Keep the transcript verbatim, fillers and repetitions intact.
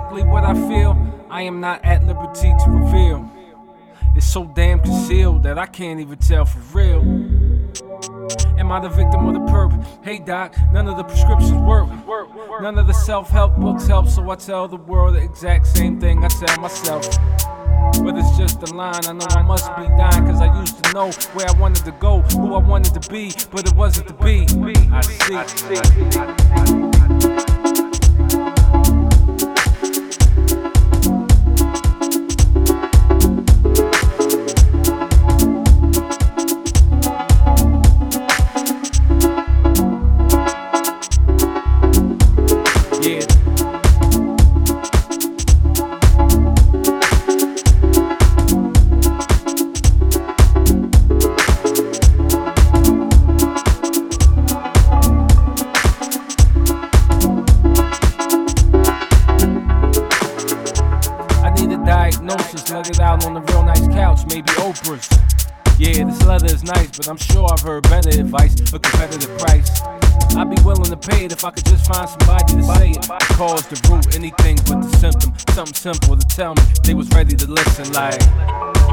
exactly what I feel, I am not at liberty to reveal. It's so damn concealed that I can't even tell for real. Am I the victim or the perp? Hey doc, none of the prescriptions work. None of the self-help books help, so I tell the world the exact same thing I tell myself. But it's just a line, I know I must be dying, cause I used to know where I wanted to go, who I wanted to be, but it wasn't to be. I see. I see. Diagnosis, let it out on a real nice couch, maybe Oprah's. Yeah, this leather is nice, but I'm sure I've heard better advice, a competitive price. I'd be willing to pay it if I could just find somebody to say it. The cause, the root, anything but the symptom. Something simple to tell me they was ready to listen like